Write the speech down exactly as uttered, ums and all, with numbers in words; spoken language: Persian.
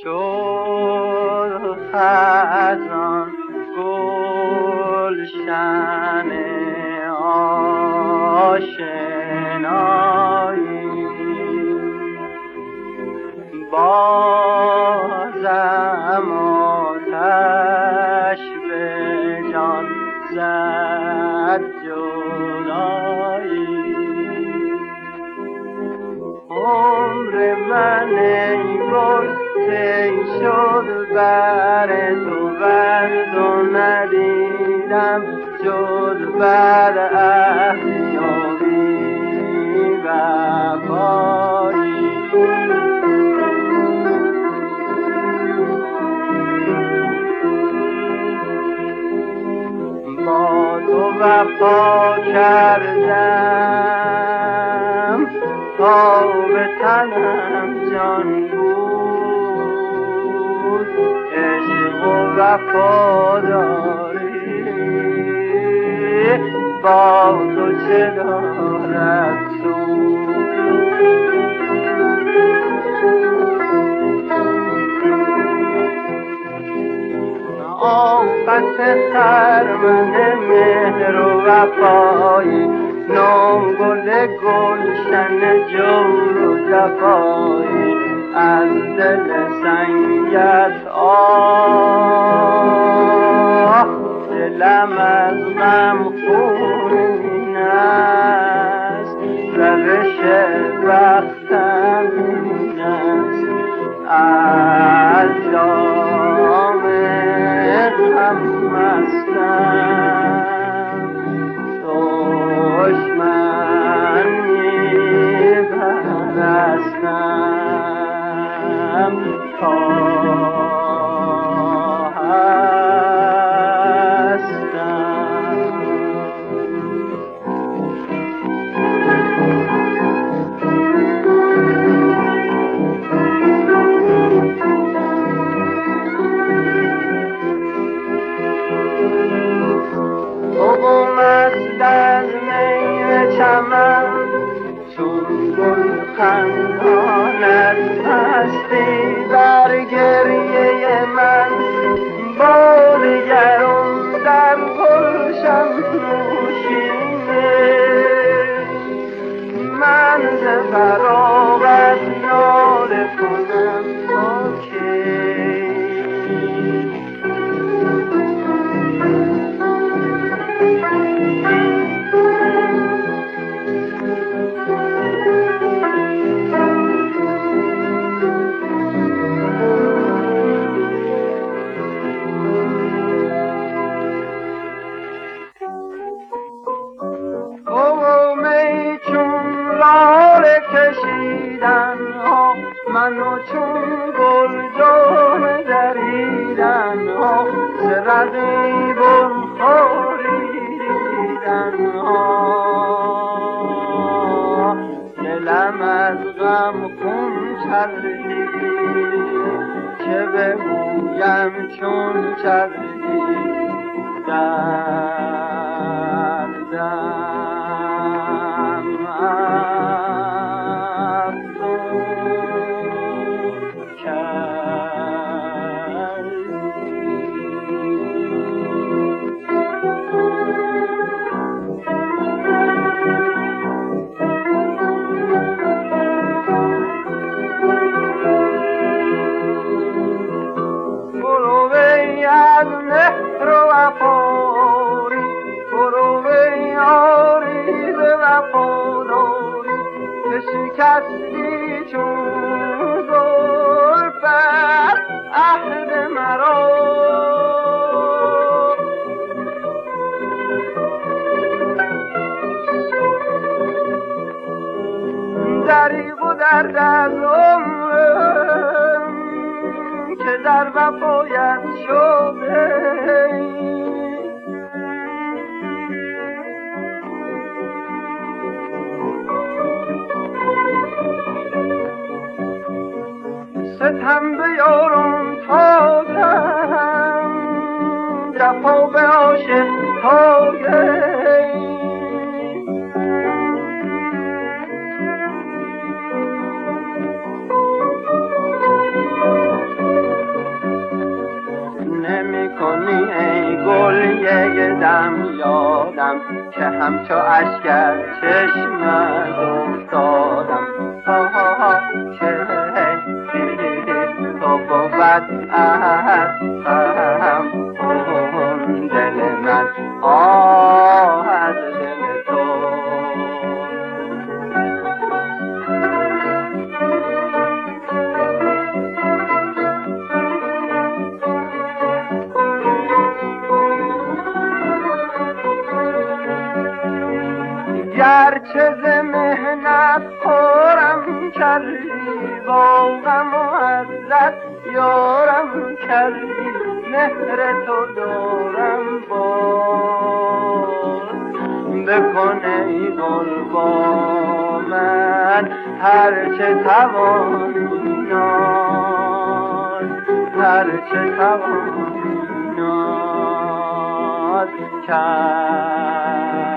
شد خزان گلشن آشنایی، بازم آتش به جان زد جدایی. عمر من ای گل طی شد بر تو ورد و ندیدم جز بر عهد و بی وفایی. با تو وفا کردم تا به تنم جان بود، عشق و وفاداری با تو چه دارد سود. آفت خرمن مهر و وفایی، نام گل گلشن جور و جفایی، از دل سنگت آه دلم از غم خونین است، روش بختم این است، از جام غم مستم، دشمن می‌پرستم تا چمن چون گل خنداند مستی بر گریه من، باد گرم در گلشن نوشینه، من ز فراغت ناله کنم با کی. منو چون گل جام دریدن ها، ز رقیبم خوریدن ها، دلم از غم خون چردی، چه بگویم چون چردی دردم شکستی چون زلفت عهد مرا، دریغ و درد از عمرم که در وفایت شده، ستم به یارم تازم جفا به عاشق تاگه، دارم که همچو اشکر چشمت افتادم. آها که تو بود از غم اون دل من، آه از دل تو. گرچه ز مهنت خورم کردی، با غم و عزت یارم کردی، مهر تو دارم باز. بکن ای گل با من هرچه توانی ناز، هرچه توانی ناز کرد.